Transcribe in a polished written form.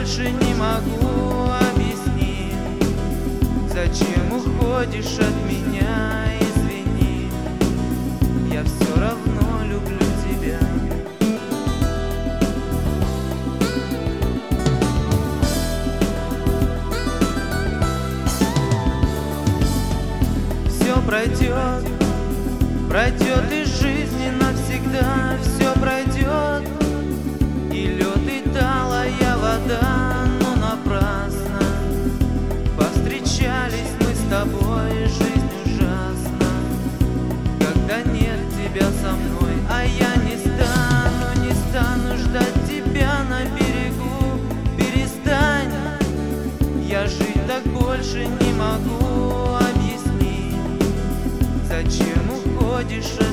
больше не могу объяснить, зачем уходишь от меня, извини, я все равно люблю тебя. Все пройдет, пройдет из жизни навсегда, все пройдет, и лед, и талая вода, но напрасно повстречались мы с тобой, жизнь ужасна, когда нет тебя со мной, а я не стану ждать тебя на берегу, перестань, я жить так больше не могу объяснить, зачем уходишь от